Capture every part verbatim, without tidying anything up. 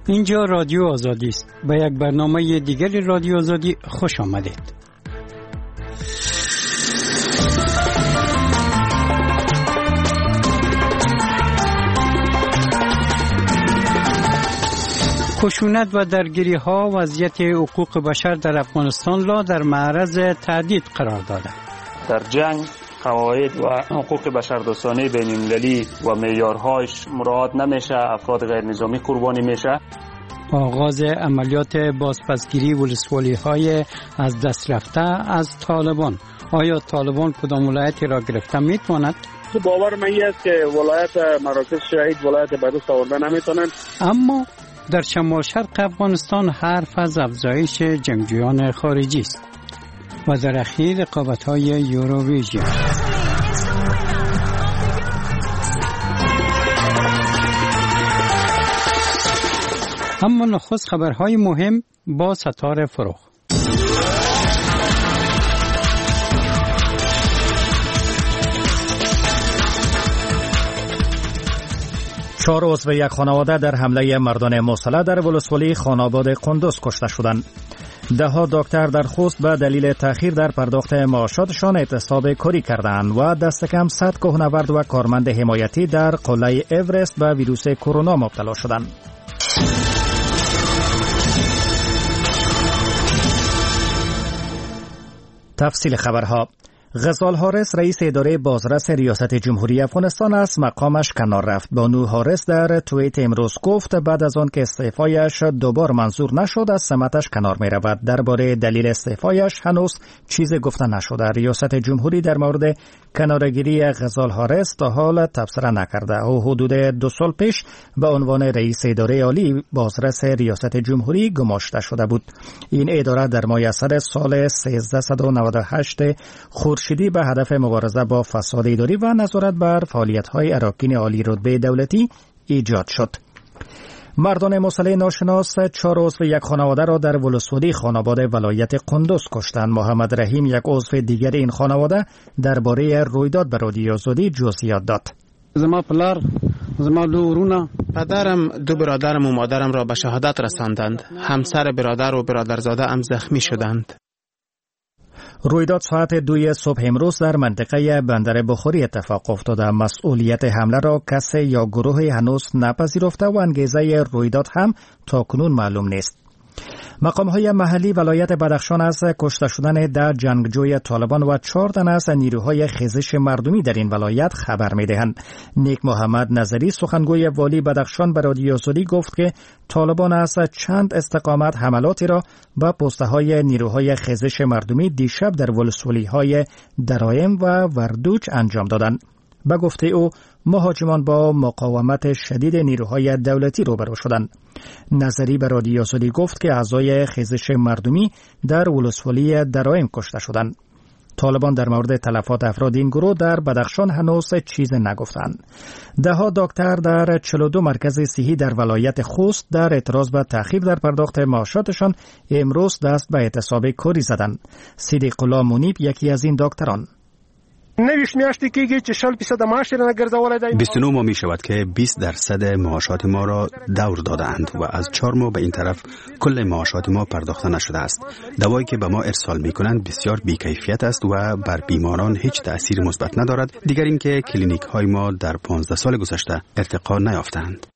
اینجا رادیو آزادی است. به یک برنامه دیگر رادیو آزادی خوش آمدید. خشونت و درگیری ها وضعیت حقوق بشر در افغانستان را در معرض تهدید قرار داده. در جنگ قواعد و حقوق بشردوستانه بین‌المللی و معیارهاش مراعات نمیشه، افراد غیر نظامی قربانی میشه. آغاز عملیات بازپسگیری ولسوالی های از دست رفته از طالبان. آیا طالبان کدام ولایتی را گرفته میتواند؟ تو باور من است که ولایت مراکز شهید ولایت بدوست آورده نمیتونن. اما در شمال شرق افغانستان حرف از افزایش جنگجویان خارجی است و در اخیر رقابت‌های یوروویژن. اما نخست خبرهای مهم با ستاره فروغ. چهار عضو یک خانواده در حمله مردان مسلح در ولسوالی خاناباد قندوز کشته شدند. ده ها دکتر در خوست به دلیل تأخیر در پرداخت معاشاتشان اعتصاب کاری کردند و دست کم صد کوهنورد و کارمند حمایتی در قله اورست به ویروس کرونا مبتلا شدند. تفصیل خبرها. غزال حارس رئیس اداره بازرس ریاست جمهوری افغانستان از مقامش کنار رفت. بانو حارس در توییت امروز گفت بعد از آن که استعفایش دوبار منظور نشد از سمتش کنار می رود. درباره دلیل استعفایش هنوز چیزی گفته نشده. ریاست جمهوری در مورد کنارگیری غزال حارس تا حال تبصره نکرده. او حدود دو سال پیش به عنوان رئیس اداره عالی بازرس ریاست جمهوری گماشته شده بود. این اداره در ماه اسد سال سیزده نود و هشت خورشیدی به هدف مبارزه با فساد اداری و نظارت بر فعالیت‌های اراکین عالی رتبه دولتی ایجاد شد. مردان مسلح ناشناس چهار عضو یک خانواده را در ولسوالی خاناباد ولایت قندوز کشتند. محمد رحیم یک عضو دیگر این خانواده درباره رویداد به رادیو آزادی جزئیات داد. زما پلار، زما دو ورونه، پدرم، دو برادرم و مادرم را به شهادت رساندند. همسر برادر و برادرزاده هم زخمی شدند. رویداد ساعت دوی صبح امروز در منطقه بندر بخاری اتفاق افتاده. مسئولیت حمله را کسی یا گروهی هنوز نپذیرفته و انگیزه رویداد هم تاکنون معلوم نیست. مقام‌های محلی ولایت بدخشان از کشته شدن ده جنگجوی طالبان و چهار تن از نیروهای خیزش مردمی در این ولایت خبر می‌دهند. نیک محمد نظری سخنگوی والی بدخشان به رادیو آزادی گفت که طالبان از چند استقامت حملاتی را به پست‌های نیروهای خیزش مردمی دیشب در ولسوالی‌های درایم و وردوچ انجام دادند. به گفته او مهاجمان با مقاومت شدید نیروهای دولتی روبرو شدند. نظری به رادیو آزادی گفت که اعضای خیزش مردمی در ولسوالی درایم کشته شدند. طالبان در مورد تلفات افراد این گروه در بدخشان هنوز چیز نگفتند. ده ها دکتر در چهل و دو مرکز صحی در ولایت خوست در اعتراض به تأخیر در پرداخت معاشاتشان امروز دست به اعتصاب کاری زدند. صدیق الله منیب یکی از این دکتران: نویش میاشتی که گه شل فیصد معاش را نگرزوله دایم. بیست و نه ماه می شود که بیست درصد معاشات ما را دور دادند و از چهار ماه به این طرف کل معاشات ما پرداخته نشده است. دوایی که به ما ارسال می کنند بسیار بیکیفیت است و بر بیماران هیچ تأثیر مثبت ندارد. دیگر اینکه کلینیک های ما در پانزده سال گذشته ارتقا نیافتند.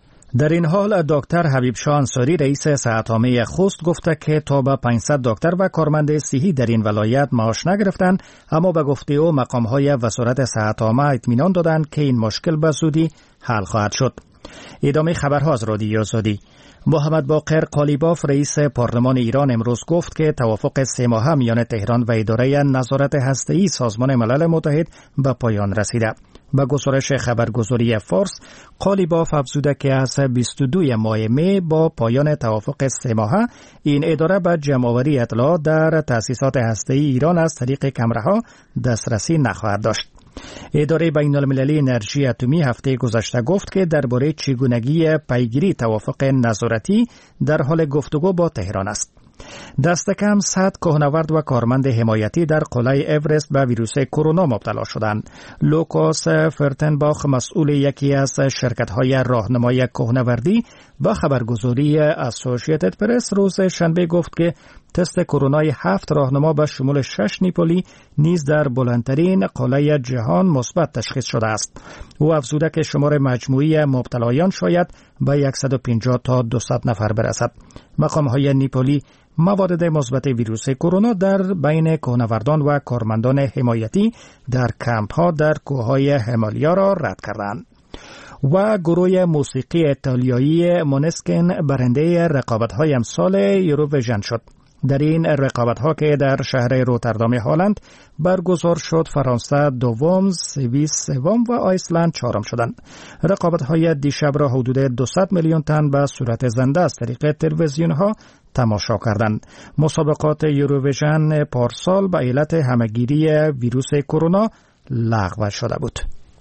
در این حال دکتر حبیب شاه انصاری رئیس صحت‌عامه خوست گفته که تا به پانصد دکتر و کارمند صحی در این ولایت معاش نگرفتند، اما به گفته او مقام‌های وزارت صحت‌عامه اطمینان دادند که این مشکل به زودی حل خواهد شد. ادامه خبرها از رادیو آزادی. محمد باقر قالیباف رئیس پارلمان ایران امروز گفت که توافق سه ماهه میان تهران و اداره نظارت هسته‌ای سازمان ملل متحد به پایان رسیده. با گزارش خبرگزاری فارس، قالیباف افزوده که از بیست و دو ماه می با پایان توافق سه ماهه این اداره به جمع‌آوری اطلاعات در تأسیسات هسته‌ای ایران از طریق کمره‌ها دسترسی نخواهد داشت. اداره بین‌المللی انرژی اتمی هفته گذشته گفت که درباره چگونگی پیگیری توافق نظارتی در حال گفتگو با تهران است. دست کم صد کوهنورد و کارمند حمایتی در قلعه اورست به ویروس کرونا مبتلا شدند. لوکاس فرتنباخ مسئول یکی از شرکت‌های راهنمای کوهنوردی با خبرگزاری اسوسییتد پرس روز شنبه گفت که تست کرونای هفت راهنما به شمول شش نیپولی نیز در بلندترین قلعه جهان مثبت تشخیص شده است. او افزوده که شمار مجموعی مبتلایان شاید به صد و پنجاه تا دویست نفر برسد. مقام‌های نیپولی موارد مثبت ویروس کرونا در بین کوهنوردان و کارمندان حمایتی در کمپ‌ها در کوههای همالیا را رد کردند. و گروه موسیقی ایتالیایی مونسکن برنده رقابت‌های امسال یوروویژن شد. در این رقابت‌ها که در شهر روتردام هلند برگزار شد، فرانسه دوم، سوئیس سوم و آیسلند چهارم شدند. رقابت‌های دیشب را حدود دویست میلیون تن به صورت زنده از طریق تلویزیون‌ها تماشا کردند. مسابقات یوروویژن پارسال به علت همه‌گیری ویروس کرونا لغو شده بود.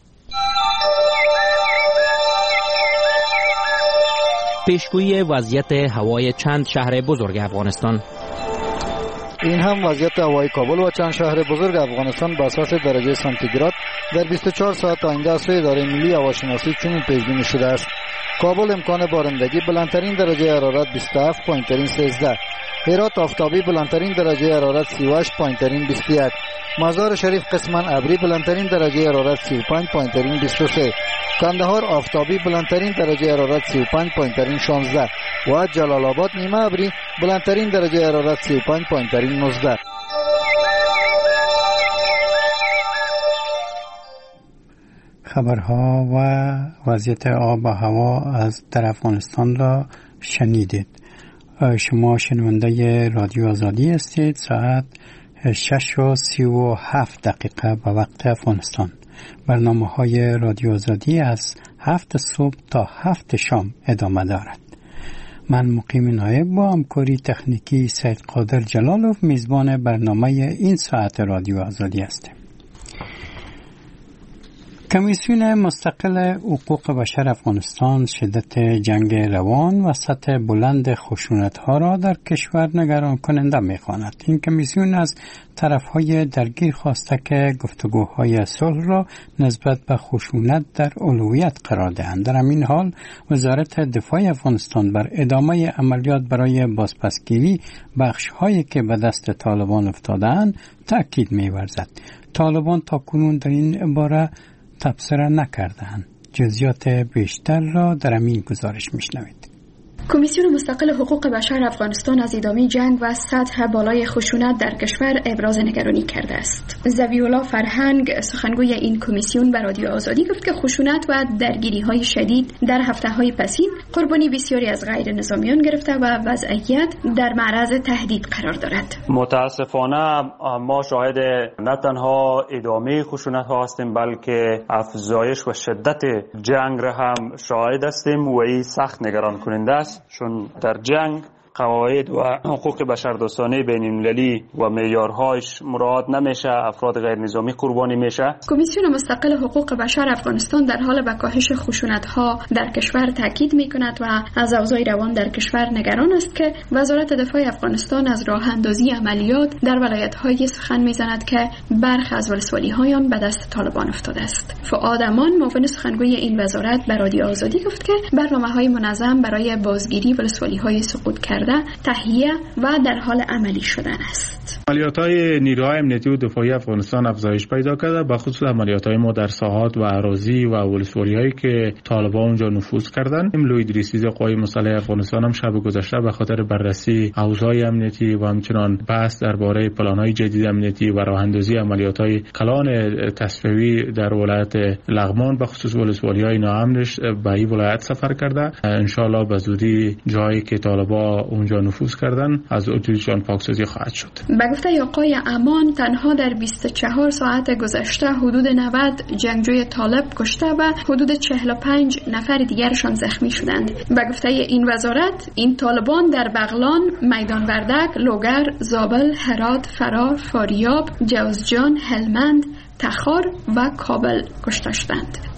پیشگویی وضعیت هوای چند شهر بزرگ افغانستان. این هم وضعیت هوای کابل و چند شهر بزرگ افغانستان به اساس درجه سانتیگراد در بیست و چهار ساعت آینده از سوی اداره ملی هواشناسی چنین پیش‌بینی شده است. کابل امکان بارندگی بلندترین درجه حرارت بیست و هفت، پایین‌ترین سیزده. هرات آفتابی بلندترین درجه حرارت سی و هشت، پایین‌ترین بیست و یک. مزار شریف قسماً ابری بلندترین درجه حرارت سی و پنج، پایین‌ترین بیست و سه. کندهار آفتابی بلندترین درجه حرارت سی و پنج، پایین‌ترین شانزده و جلال آباد نیمه ابری بلندترین درجه حرارت سی و پنج، پایین‌ترین نوزده. خبرها و وضعیت آب و هوا از در افغانستان را شنیدید. شما شنونده رادیو آزادی هستید. ساعت شش و سی و هفت دقیقه به وقت افغانستان. برنامه های رادیو آزادی از هفت صبح تا هفت شام ادامه دارد. من مقیم نایب با همکاری تکنیکی سید قادر جلالوف میزبان برنامه این ساعت رادیو آزادی هستیم. کمیسیون مستقل حقوق بشر افغانستان شدت جنگ روان و سطح بلند خشونت‌ها را در کشور نگران کننده می‌خواند. این کمیسیون از طرف‌های درگیر خواسته که گفتگوهای صلح را نسبت به خشونت در اولویت قرار دهند. در همین حال وزارت دفاع افغانستان بر ادامه عملیات برای بازپسگیری بخش‌هایی که به دست طالبان افتاده‌اند تأکید می‌ورزد. طالبان تاکنون در این باره تبصره نکردند. جزئیات بیشتر را در این گزارش میشنوید. کمیسیون مستقل حقوق بشر افغانستان از ادامه جنگ و سطح بالای خشونت در کشور ابراز نگرانی کرده است. ذبیح‌الله فرهنگ سخنگوی این کمیسیون به رادیو آزادی گفت که خشونت و درگیری‌های شدید در هفته‌های پسین قربانی بسیاری از غیر نظامیان گرفته و وضعیت در معرض تهدید قرار دارد. متاسفانه ما شاهد نه تنها ادامه خشونت‌ها هستیم بلکه افزایش و شدت جنگ را هم شاهد هستیم و این سخت نگران کننده است، چون در جنگ قواعد و حقوق بشردوستانه بین‌المللی و معیارهایش مراعات نمیشه، افراد غیر نظامی قربانی میشه. کمیسیون مستقل حقوق بشر افغانستان در حال به کاهش خشونت‌ها در کشور تاکید میکند و از اوضاع روان در کشور نگران است که وزارت دفاع افغانستان از راه اندازی عملیات در ولایت‌های سخن میزند که برخی از ولسوالی‌های آن به دست طالبان افتاده است. فؤاد امان معاون سخنگوی این وزارت به رادیو آزادی گفت که برنامه‌های منظم برای بازگیری ولسوالی‌های سقوط کرده تهیه و در حال عملی شدن است. عملیات‌های نیروهای امنیتی و دفاعی افغانستان افزایش پیدا کرده، به خصوص عملیات‌های ما در ساحات و اراضی و ولسوالی‌هایی که طالبان اونجا نفوذ کردند. املوی ادریسی قوای مسلح افغانستان هم شب گذشته به خاطر بررسی اوضاع امنیتی و همچنان بحث درباره پلان‌های جدید امنیتی و راه‌اندازی عملیات‌های کلان تصفیه‌ای در ولایت لغمان به خصوص ولسوالی‌های ناامنش به این ولایت سفر کرده. ان شاءالله به زودی جایی که طالبان اونجا نفوذ کردن از اتریشان پاکسازی خواهد شد. به گفته آقای امان تنها در بیست و چهار ساعت گذشته حدود نود جنگجوی طالب کشته و حدود چهل و پنج نفر دیگرشان زخمی شدند. به گفته این وزارت این طالبان در بغلان، میدان وردک، لوگر، زابل، هرات، فرار، فاریاب، جوزجان، هلمند، تخار و کابل کشته شدند.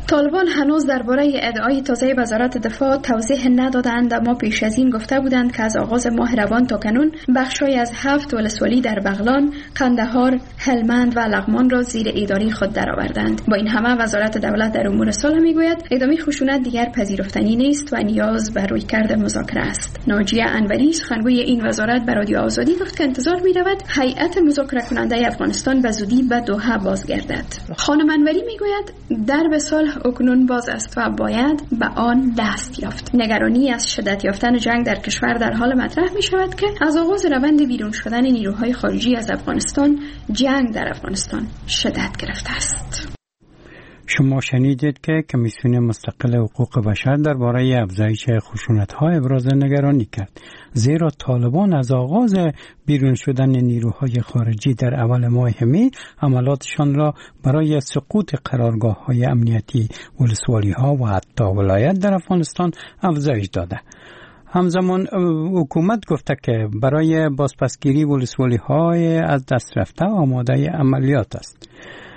طالبان هنوز درباره ادعای تازه وزارت دفاع توضیح ندادند، اما پیش از این گفته بودند که از آغاز ماه روان تا کنون بخشی از هفت ولسوالی در بغلان، قندهار، هلمند و لغمان را زیر اداره خود درآوردند. با این همه وزارت دولت در امور صلح میگوید ادامه خشونت دیگر پذیرفتنی نیست و نیاز به رویکرد مذاکره است. ناجیه انوری سخنگوی این وزارت به رادیو آزادی گفت که انتظار می‌رود هیئت مذاکره کننده افغانستان به زودی به دوحه بازگردد. خانم انوری میگوید درب صلح اکنون باز است و باید به آن دست یافت. نگرانی از شدت یافتن جنگ در کشور در حال مطرح می شود که از آغاز روند بیرون شدن نیروهای خارجی از افغانستان، جنگ در افغانستان شدت گرفته است. شما شنیدید که کمیسیون مستقل حقوق بشر درباره افزایش خشونت‌ها ابراز نگرانی کرد، زیرا طالبان از آغاز بیرون شدن نیروهای خارجی در اول ماه می عملاتشان را برای سقوط قرارگاه‌های امنیتی ولسوالی‌ها و حتی ولایت در افغانستان افزایش داده. همزمان حکومت گفته که برای بازپسگیری ولسوالی‌های از دست رفته آماده عملیات است.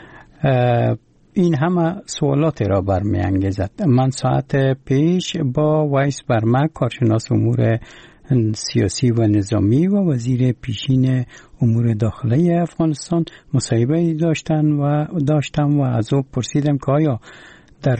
این همه سوالات را برمی‌انگیزد. من ساعت پیش با وایس برمک، کارشناس امور سیاسی و نظامی و وزیر پیشین امور داخلی افغانستان مصاحبه داشتن و داشتم و از او پرسیدم که آیا در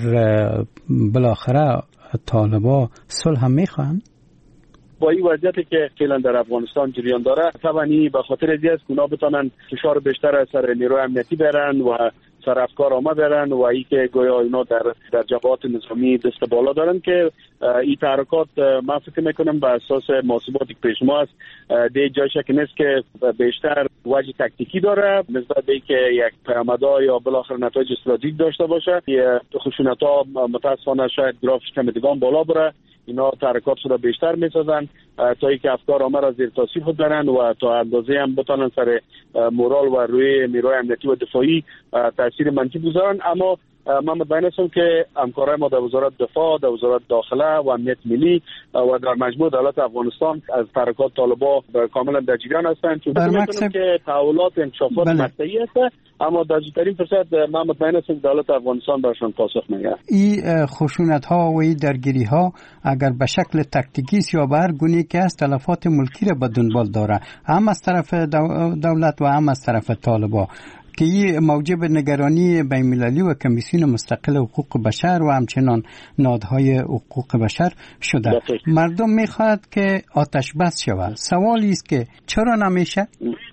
بالاخره طالبا صلح میخوان؟ با این وضعیتی که فعلا در افغانستان جریان داره، طبعاً به خاطر از است که اونا بتونن فشار بیشتر از سر نیروی امنیتی برن و سر افکار آمد برن و ای که گویا اینا در در جبهات نظامی دست بالا دارن که این تحرکات من فکر میکنم به اساس محاسباتی که پیش ما است دی جایش که نیست که بیشتر وجه تکتیکی داره نسبت به که یک پیامدها یا بالاخره نتایج استراتژیک داشته باشه. خشونت‌ها متاسفانه شاید گرافش کم دیگه بالا بره، اینا تحرکات را بیشتر میسازن تا اینکه افکار آمه را زیر تاثیر خود برن و تا اندازه هم بتونن سر مورال و روی نیروی امنیتی و دفاعی تاثیر منفی بگذارن. اما من مطمئن هستم که همکارای ما در وزارت دفاع، در وزارت داخله و امنیت ملی و در مجموع دولت افغانستان از تحرکات طالبا کاملا در جریان هستند، چون می‌دونم که تحولات انکشافات مقطعی است، اما در جدی‌ترین فرصت من مطمئن هستم دولت افغانستان برشان پاسخ می‌دهد. این خشونت‌ها و این درگیری‌ها اگر به شکل تاکتیکی یا به هر گونه که است تلفات ملکی را به دنبال داره، هم از طرف دولت و هم از طرف طالبا، که این موجب نگرانی بین‌المللی و کمیسیون مستقل حقوق بشر و همچنان نهادهای حقوق بشر شده. مردم میخواد که آتش بس شود. سوالی است که چرا نمیشه؟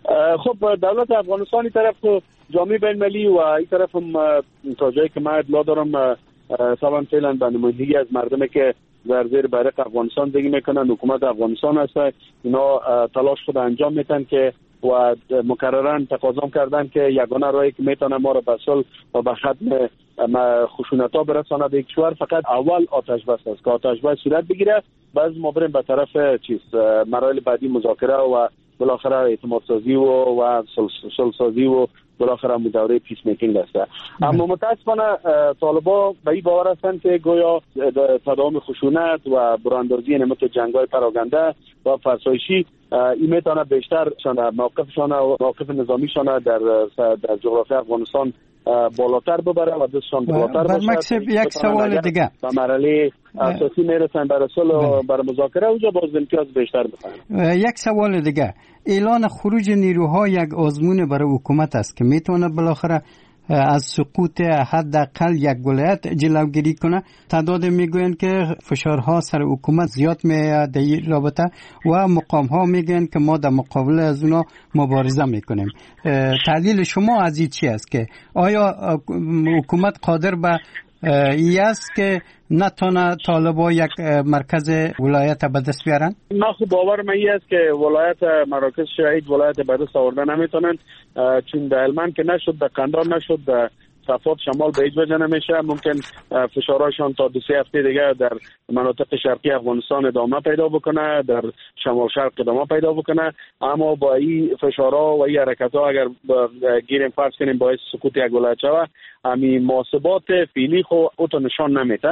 خب دولت افغانستانی طرف جامعه بین‌المللی و این طرف هم تا جایی که من اطلاع دارم طبعا فعلا به نمایندگی از مردمی که در زیر بیرق افغانستان زندگی میکنن، حکومت افغانستان هست، اینا تلاش خود انجام میتن که و مکررن تقاضا کردن که یگانه راهی که میتونه ما را به صلح و به ختم خشونت‌ها برساند به کشور فقط اول آتش بس است که آتش بس صورت بگیره، بعد ما بریم به طرف چیز مراحل بعدی مذاکره و بالاخره اعتماد سازی و و صلح سازی و بالاخره دوره پیس میکینگ است. اما متاسفانه طالبا به این باور هستند که گویا تداوم خشونت و براندازی نمط جنگ‌های پراگنده و فرسایشی این میتونه بیشتر موقفشان و موقف نظامیشان در در جغرافیای افغانستان بالاتر ببره و دستشان بالاتر باشه. مکسب یک سوال دیگه به مرحله اساسی میرسن برای صلح و برای مذاکره اونجا باز امتیاز بیشتر بکنن. یک سوال دیگه، اعلان خروج نیروها یک آزمون برای حکومت است که میتونه بالاخره از سقوط حداقل یک ولایت جلوگیری کنه. تعداد میگوین که فشارها سر حکومت زیاد میاد در این رابطه و مقام ها میگن که ما در مقابل از اونا مبارزه میکنیم. تحلیل شما از این چی است که آیا حکومت قادر به ای است که نتونه طالبا یک مرکز ولایت به دست بیارن؟ من خوب باورم ای است که ولایت مراکز شهید ولایت به دست آوردن نمیتونن، چون در هلمند که نشد، در قندهار نشد، در صفات شمال به هیچ وجه نمیشه. ممکن فشارهاشان تا دو سه هفته دیگه در مناطق شرقی افغانستان ادامه پیدا بکنه، در شمال شرق ادامه پیدا بکنه، اما با این فشارها و این حرکت‌ها اگر گیریم فرض کنیم باعث سقوط یک ولایت شود، همین محاسبات فعلی خو اوتو نشان نمیده.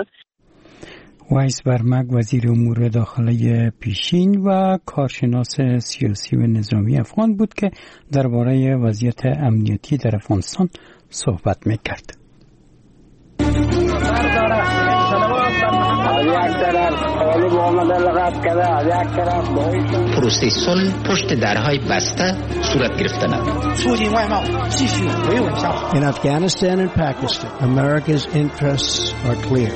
وایس برمک وزیر امور داخلی پیشین و کارشناس سیاسی و نظامی افغان بود که درباره وضعیت امنیتی در افغانستان صحبت میکرد. طالب آمده لغت کرده از یک طرف باید پروسه صلح پشت درهای بسته صورت گرفته نمید. In Afghanistan and Pakistan, America's interests are clear.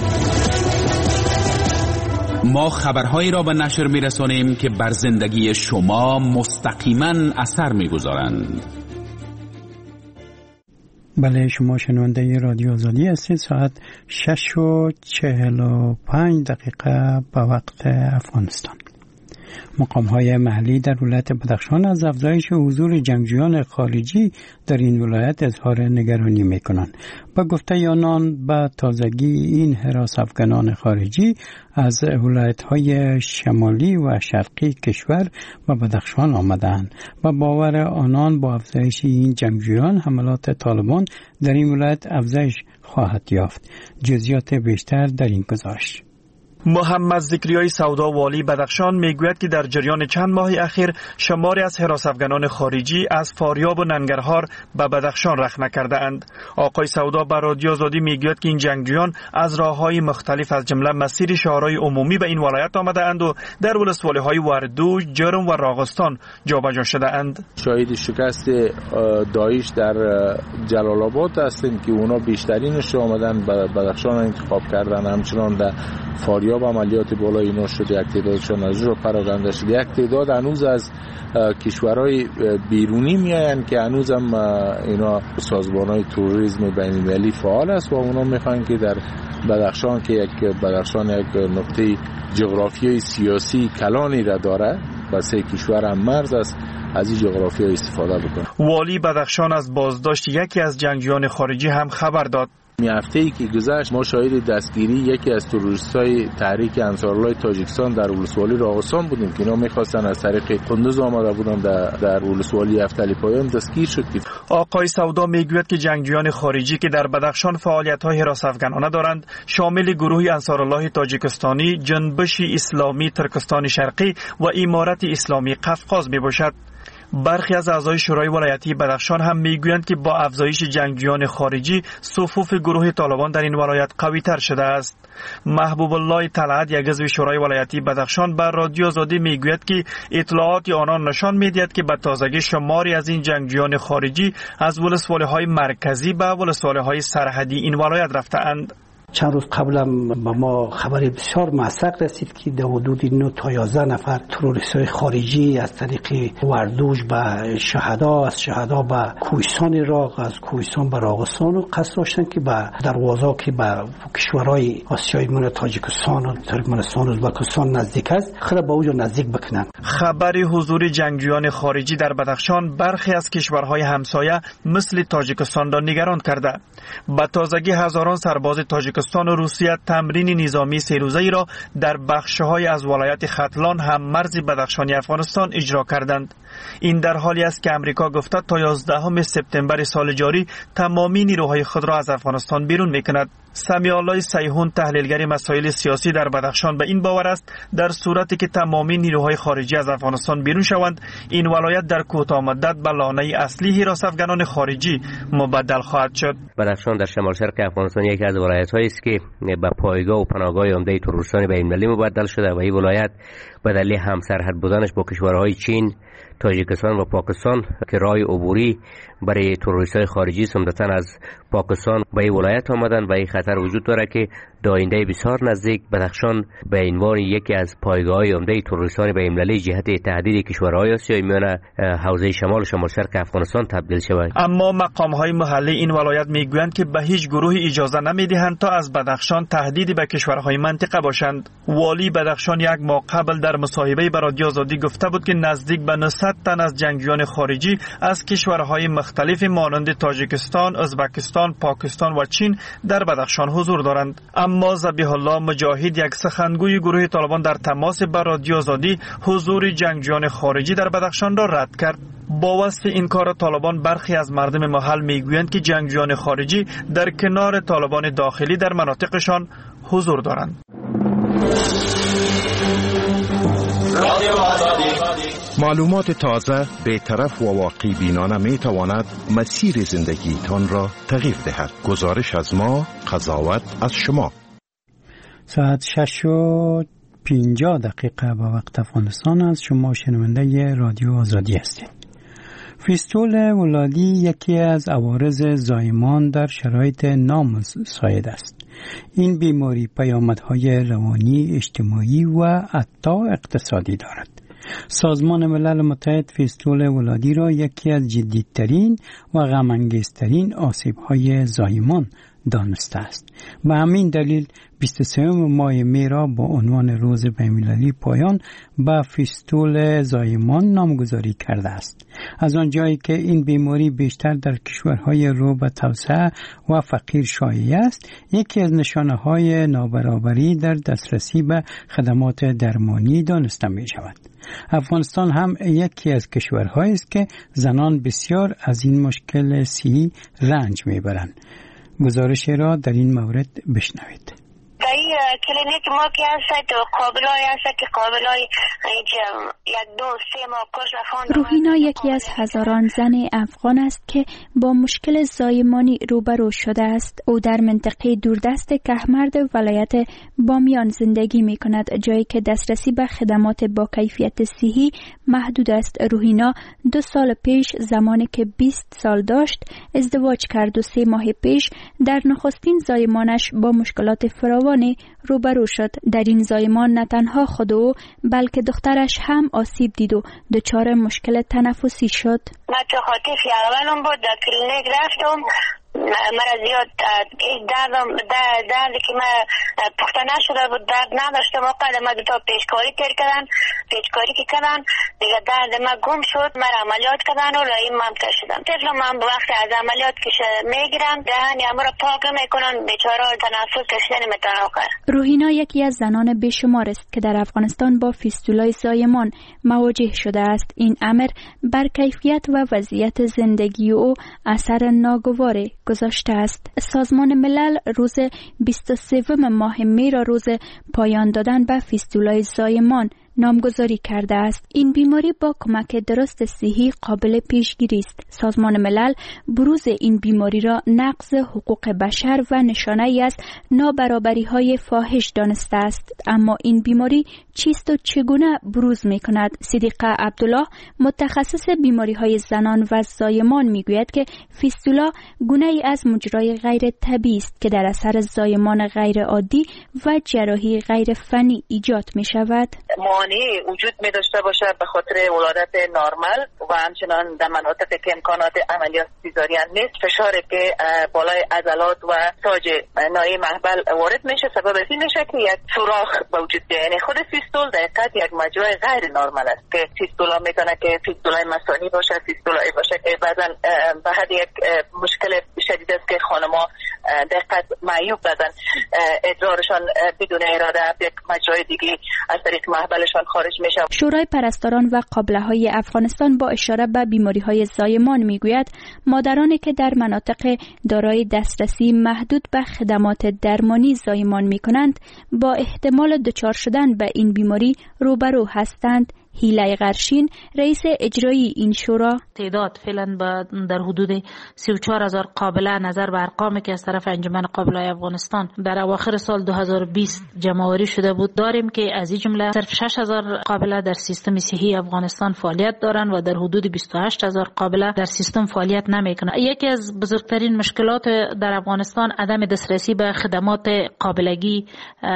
ما خبرهایی را به نشر می‌رسانیم که بر زندگی شما مستقیما اثر می‌گذارند. بله، شما شنونده رادیو آزادی هستید. ساعت شش و چهل و پنج دقیقه به وقت افغانستان. مقام‌های محلی در ولایت بدخشان از افزایش حضور جنگجویان خارجی در این ولایت اظهار نگرانی می‌کنند. با گفته آنان به تازگی این حراس افغانان خارجی از ولایت‌های شمالی و شرقی کشور و بدخشان آمدند و باور آنان با افزایش این جنگجویان حملات طالبان در این ولایت افزایش خواهد یافت. جزئیات بیشتر در این گزارش. محمد ذکریای سودا والی بدخشان میگوید که در جریان چند ماه اخیر شماری از حراس افغانان خارجی از فاریاب و ننگرهار به بدخشان رخنه کرده اند. آقای سودا به رادیو آزادی میگوید که این جنگجویان از راه‌های مختلف از جمله مسیر شهرهای عمومی به این ولایت آمده اند و در ولسوالی‌های وردوج، جرم و راغستان جابجا شده اند. شاهد شکست داعش در جلال آباد هستیم که اونا بیشترینش آمدن به بدخشان انتخاب کردن. همچنان در فاریاب عملیات بالا اینا شده، یک تعدادشان از رو پراکنده شده. یک تعداد هنوز از کشورهای بیرونی میاین که هنوز هم اینا سازمانهای تروریسم بین‌المللی فعال است و اونا میخوان که در بدخشان که یک بدخشان یک نقطه جغرافیایی سیاسی کلانی را داره و سه کشور هم مرز است، از این جغرافیا استفاده بکنه. والی بدخشان از بازداشت یکی از جنگجویان خارجی هم خبر داد. می هفته‌ای که گذشت ما شاهد دستگیری یکی از تروریستای تحریک انصارالله تاجیکستان در ولسوالی راغستان بودیم که اینا می‌خواستن از طریق قندوز آمده بودن در, در ولسوالی افتلی پایان دستگیر شد. آقای سودا میگوید که جنگجویان خارجی که در بدخشان فعالیت‌های حراس افغانانه دارند شامل گروه انصارالله تاجیکستانی، جنبش اسلامی ترکستان شرقی و امارت اسلامی قفقاز میباشد. برخی از اعضای شورای ولایتی بدخشان هم میگویند که با افزایش جنگجویان خارجی صفوف گروه طالبان در این ولایت قوی تر شده است. محبوب الله طلعت، یک عضو شورای ولایتی بدخشان، بر رادیو آزادی میگوید که اطلاعات آنان نشان میدهد که به تازگی شماری از این جنگجویان خارجی از ولسوالی‌های مرکزی به ولسوالی‌های سرحدی این ولایت رفته‌اند. چند روز قبل هم به ما خبر بسیار موثق رسید که در حدود نه تا یازده نفر تروریست‌های خارجی از طریق وردوج به شهدا، از شهدا به کوهستان راغ، از کوهستان به راغستان و قصد داشتن که به دروازه که به کشورهای آسیای من تاجیکستان و ترکمنستان و ازبکستان نزدیک است خیلی به اونجا نزدیک بکنن. خبر حضور جنگجویان خارجی در بدخشان برخی از کشورهای همسایه مثل تاجیکستان را نگران کرده. به تازگی هزاران سرباز تاجیکستان و روسیه تمرین نظامی سه روزه‌ای را در بخش‌های از ولایت ختلان هم مرز بدخشانی افغانستان اجرا کردند. این در حالی است که امریکا گفته تا یازدهم سپتامبر سال جاری تمامی نیروهای خود را از افغانستان بیرون می‌کند. سمیع الله سیحون، تحلیلگر مسائل سیاسی در بدخشان، به این باور است در صورتی که تمامی نیروهای خارجی از افغانستان بیرون شوند، این ولایت در کوتاه مدت به لانه اصلی حراس افغانان خارجی مبدل خواهد شد. بدخشان در شمال شرق افغانستان یکی از ولایت‌هایی است که به پایگاه و پناهگاه عمده تروریستان بین‌المللی مبدل شده و این ولایت به دلیل همسرحد بودنش با کشورهای چین، تاجیکستان و پاکستان که راه عبوری برای تروریست‌های خارجی عمدتاً از پاکستان به این ولایت آمدن و این خطر وجود داره که در آینده بسیار نزدیک بدخشان به عنوان یکی از پایگاه‌های عمده تروریستان بین‌المللی جهت تهدید کشورهای آسیای میانه حوزه شمال و شمال شرق افغانستان تبدیل شود. اما مقام‌های محلی این ولایت میگویند که به هیچ گروهی اجازه نمیدهند تا از بدخشان تهدیدی به کشورهای منطقه باشند. والی بدخشان یک ماه قبل در مصاحبه با رادیو آزادی گفته بود که نزدیک به نهصد تن از جنگجویان خارجی از کشورهای مختلف مانند تاجیکستان، ازبکستان، پاکستان و چین در بدخشان حضور دارند. اما ذبیح الله مجاهد، یک سخنگوی گروه طالبان، در تماس با رادیو آزادی حضور جنگجویان خارجی در بدخشان را رد کرد. با وصف این کار طالبان برخی از مردم محل میگویند که جنگجویان خارجی در کنار طالبان داخلی در مناطقشان حضور دارند. معلومات تازه، بی‌طرف و واقعی بینانه می تواند مسیر زندگی تان را تغییر دهد. گزارش از ما، قضاوت از شما. ساعت شش و پنجاه دقیقه به وقت افغانستان است. شما شنونده رادیو آزادی هستید. فیستول ولادی یکی از عوارض زایمان در شرایط نامساعد است. این بیماری پیامدهای روانی، اجتماعی و حتی اقتصادی دارد. سازمان ملل متحد فیستول ولادی را یکی از جدیدترین و غم‌انگیزترین آسیب‌های زایمان دانسته است. به همین دلیل بیست و سوم ماه می را با عنوان روز بین‌المللی پایان به فیستول زایمان نامگذاری کرده است. از آنجایی که این بیماری بیشتر در کشورهای رو به توسعه و فقیر شایع است، یکی از نشانه‌های نابرابری در دسترسی به خدمات درمانی دانسته می شود. افغانستان هم یکی از کشورهایی است که زنان بسیار از این مشکل صحی رنج می برند. گزارش را در این مورد بشنوید. این کلینیک ما که هست قابلای هست که قابلای یک دو سه ماه کش رفان. روحینا یکی از هزاران زن افغان است که با مشکل زایمانی روبرو شده است. او در منطقه دوردست کهمرد ولایت بامیان زندگی می کند، جایی که دسترسی به خدمات با کیفیت صحی محدود است. روحینا دو سال پیش زمانی که بیست سال داشت ازدواج کرد و سه ماه پیش در نخستین زایمانش با مشکلات فراوان روبرو شد. در این زایمان نه تنها خود او بلکه دخترش هم آسیب دید و دچار مشکل تنفسی شد. من تو خاطر اولم بود در کلینیک رفتم، مرا زیاد دردم دردی که من پخته نشده بود درد نداشتم. وقت من دو تا پیشکاری تیر کردن، پیشکاری که کردن دیگه درد من گم شد، مرا عملیات کردن و لایم من کشیدم. طفل من به وقت از عملیات که میگیرم دهن یه مرا پاک میکنن، بیچاره تنفس کشیدن میتونه کرد. روحینا یکی از زنان بیشمار است که در افغانستان با فیستولای زایمان مواجه شده است. این امر بر کیفیت و وضعیت زندگی او اثر ناگواری گذاشته است. سازمان ملل روز بیست و سوم ماه می را روز پایان دادن به فیستولای زایمان نامگذاری کرده است. این بیماری با کمک درست صحی قابل پیشگیری است. سازمان ملل بروز این بیماری را نقض حقوق بشر و نشانه ای از نابرابری های فاحش دانسته است. اما این بیماری چیست و چگونه بروز می کند؟ صدیقه عبدالله متخصص بیماری های زنان و زایمان می گوید که فیستولا گونه ای از مجرای غیر طبیعی است که در اثر زایمان غیر عادی و جراحی غیر فنی ایجاد می شود. مانعی وجود می داشته باشه به خاطر ولادت نرمال و همچنان در مناطقی که امکانات عملیات سیزارین نیست، فشاری که بالای عضلات و تاج ناحیه محبل وارد میشه سبب این میشه که یک سوراخ به وجود بیاد. یعنی خود فیستول در حقیقت یک مجرای غیر نرمال است که فیستولا میتونه که فیستولای مثانی باشه، فیستولای باشه که بعضا به حد یک مشکل شدید است که خانم‌ها دقت معیوب بدن ادرارشان بدون اراده یک مجرای دیگه از طریق محبلشان خارج میشه. شورای پرستاران و قابله‌های افغانستان با اشاره به بیماری‌های زایمان میگوید مادرانی که در مناطق دارای دسترسی محدود به خدمات درمانی زایمان میکنند با احتمال دچار شدن به این بیماری روبرو هستند. هیلای غرشین رئیس اجرایی این شورا: تعداد فعلا در حدود سی و چهار هزار قابله نظر به ارقامی که از طرف انجمن قابله‌های افغانستان در اواخر سال دو هزار و بیست جمع‌آوری شده بود داریم که از این جمله صرف شش هزار قابله در سیستم صحی افغانستان فعالیت دارند و در حدود بیست و هشت هزار قابله در سیستم فعالیت نمی‌کنند. یکی از بزرگترین مشکلات در افغانستان عدم دسترسی به خدمات قابلگی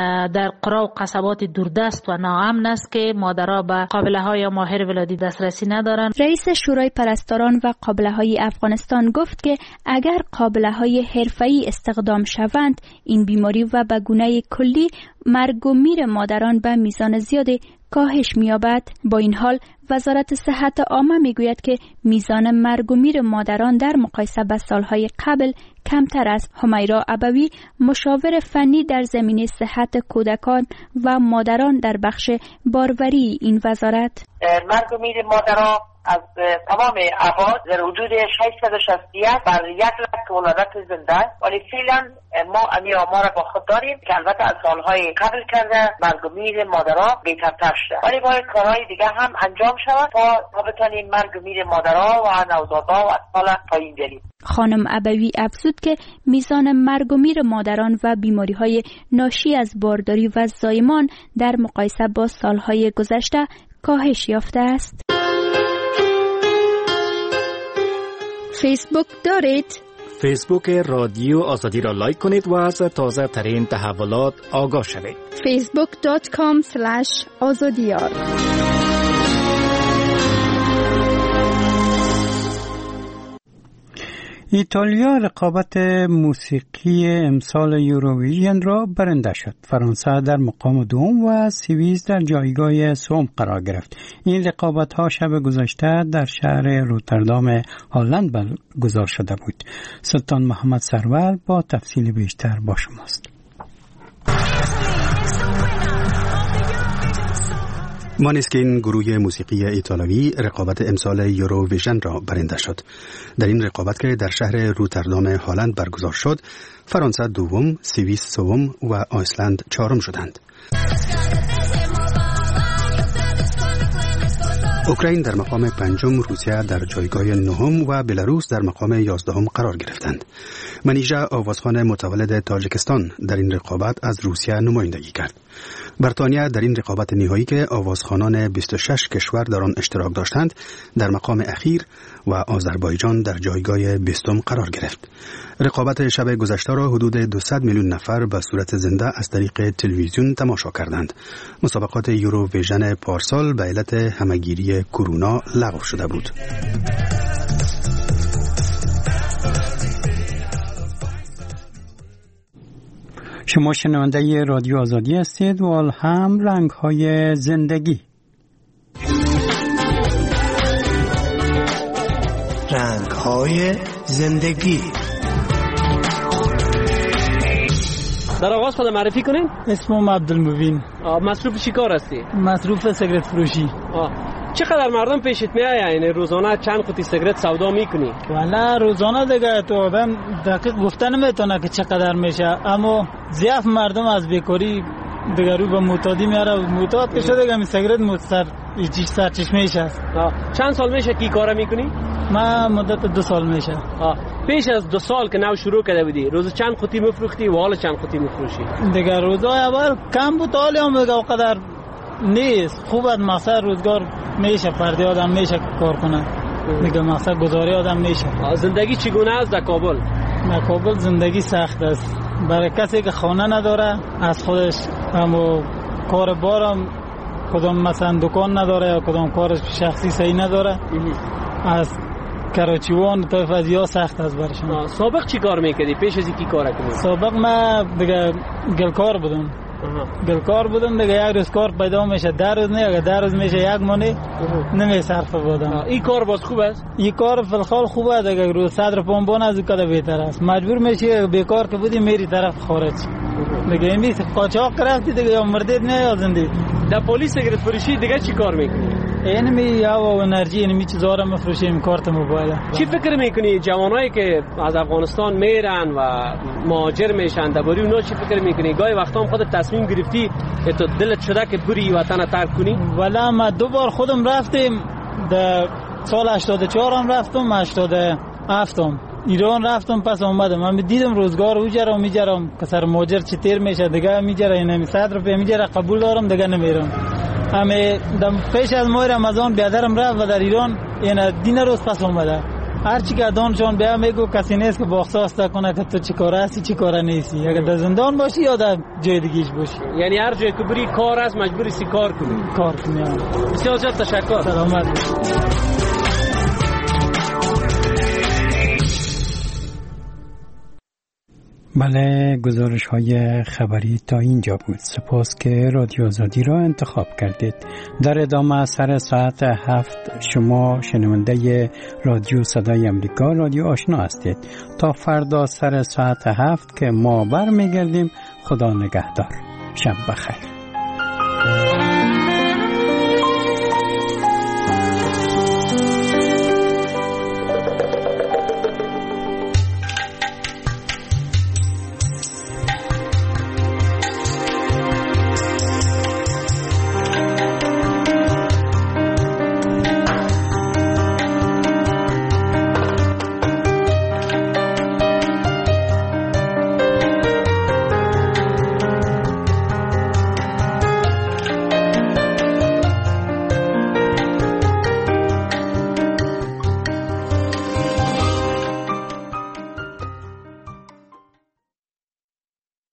در قرا و قصبات دوردست و ناامن است که مادرها به قابله‌های ماهر ولادی دسترسی ندارند. رئیس شورای پرستاران و قابله‌های افغانستان گفت که اگر قابله‌های حرفه‌ای استخدام شوند این بیماری و به گونه کلی مرگ و میر مادران به میزان زیادی کاهش می‌یابد. با این حال وزارت صحت عامه میگوید که میزان مرگ و میر مادران در مقایسه با سالهای قبل کمتر است. همیرا ابوی مشاور فنی در زمینه صحت کودکان و مادران در بخش باروری این وزارت: مرگ و میر مادران از تمام افراد در حدود ششصد و شصت و یک بر یک لک ولادت زنده، ولی فعلا ما امی آمار با خود داریم که البته از سالهای قبل کرده مرگ و میر مادرها بهترتر شده، ولی باید کارهای دیگه هم انجام شود تا بتانیم مرگ و میر مادرها و نوزادها و اطفال پایین بیاریم. خانم ابوی افزود که میزان مرگ و میر مادران و بیماری‌های ناشی از بارداری و زایمان در مقایسه با سالهای گذشته کاهش یافته است. فیسبوک دارید؟ فیسبوک رادیو آزادی را لایک کنید و از تازه ترین تحولات آگاه شوید. فیسبوک دات کام اسلش آزادیار. ایتالیا رقابت موسیقی امسال یوروویژن را برنده شد. فرانسه در مقام دوم و سوئیس در جایگاه سوم قرار گرفت. این رقابت ها شب گذشته در شهر روتردام هلند برگزار شده بود. سلطان محمد سرور با تفصیل بیشتر با شماست. مانسکین گروه موسیقی ایتالوی رقابت امسال یوروویژن را برنده شد. در این رقابت که در شهر روتردام هلند برگزار شد، فرانسه دوم، سوئیس سوم و آیسلند چهارم شدند. اوکراین در مقام پنجم، روسیه در جایگاه نهم و بلاروس در مقام یازدهم قرار گرفتند. منیژه آوازخوان متولد تاجیکستان در این رقابت از روسیه نمایندگی کرد. بریتانیا در این رقابت نهایی که آوازخوانان بیست و شش کشور در آن اشتراک داشتند در مقام اخیر و آذربایجان در جایگاه بیستم قرار گرفت. رقابت شب گذشته را حدود دویست میلیون نفر به صورت زنده از طریق تلویزیون تماشا کردند. مسابقات یوروویژن پارسال به علت همهگیری کرونا لغو شده بود. شما شنونده رادیو آزادی هستید و هم رنگ‌های زندگی. رنگ‌های زندگی. در آغاز خود معرفی کنین؟ اسمم عبدالمبین. مصروف چی کار هستی؟ مصروف سیگارت فروشی. آه. چقدر مردم پیشت میاد؟ یعنی روزانه چند قطعه سیگارت سودا میکنی؟ والا روزانه دیگه تو آدم دقیق گفتن نمیتونه که چقدر میشه، اما زیاد مردم از بیکاری دیگه رو به معتادی میاره. معتاد که شده دیگه می سیگارت مستر ایچ سرچشمه‌اش است. چند سال میشه کی کارا میکنی؟ من مدت دو سال میشه. پیش از دو سال که نو شروع کرده بودی روز چند قطعه میفروختی و حالا چند قطعه میفروشی؟ دیگه روزای اول کم بود، حالا هم دیگه اونقدر نیست. خوب است مقصد روزگار میشه، پرده آدم میشه کار کنه دیگه، مقصد گذاری آدم میشه. زندگی چگونه است در کابل؟ در کابل زندگی سخت است برای کسی که خانه نداره از خودش، اما کار بارم کدام مثلا دکان نداره یا کدام کار شخصی صحیح نداره، از کراچیوان تا فضیا سخت است برشون. سابق چی کار میکردی؟ پیش از اینکه کار کنی؟ سابق من دیگه گلکار بودم. گلکار بودم دیگه، یک روز کار پیدا میشه ده روز نه، اگه ده روز میشه یک ماه نمی صرف بودم. این کار باز خوب است؟ این کار فلخال خوبه دیگه، روز صدر پونبون از کده بهتر است. مجبور میشی بیکار که بودی میری طرف خارج دیگه، این قاچاق رفتی دیگه، یا مردید نه یا زنده. در پلیس سیگارت فروشی دیگه چی کار میکنی؟ اینمی یا و انرژی اینمی چیزا رو میفروشیم، کارت موبایل. چی فکر میکنی جوانایی که از افغانستان میرن و مهاجر میشن درباره اونا چی فکر میکنی؟ گاهی وقتا هم خودت تصمیم گرفتی که تو دلت شده که بری وطن ترک کنی؟ والا ما دو بار خودم رفتیم، در سال هشتاد و چهار هم رفتم، هشتاد و هفت هم ایران رفتم، پس اومدم. من دیدم روزگار اوجره و میجرم که سر مهاجر چی تیر میشه دیگه، میجره اینمی صد روپیه میجره، قبول دارم دیگه نمیرم. همه دم پیش از ماه رمضان بیادرم رفت و در ایران این دین روز پس اومده. هرچی که دانشان بیا میگو کسی نیست که با احساس کنه که تو چی کار هستی چی کار نیستی، اگر در زندان باشی یا در جای دیگه باشی. یعنی هر جای که بری کار است مجبوری سی کار کنی. کار کنی. بسیار زیاد تشکر. سلامت. بله، گزارش های خبری تا اینجا بود. سپاس که رادیو آزادی را انتخاب کردید. در ادامه سر ساعت هفت شما شنونده رادیو صدای امریکا، رادیو آشنا هستید. تا فردا سر ساعت هفت که ما بر میگردیم. خدا نگهدار. شب بخیر.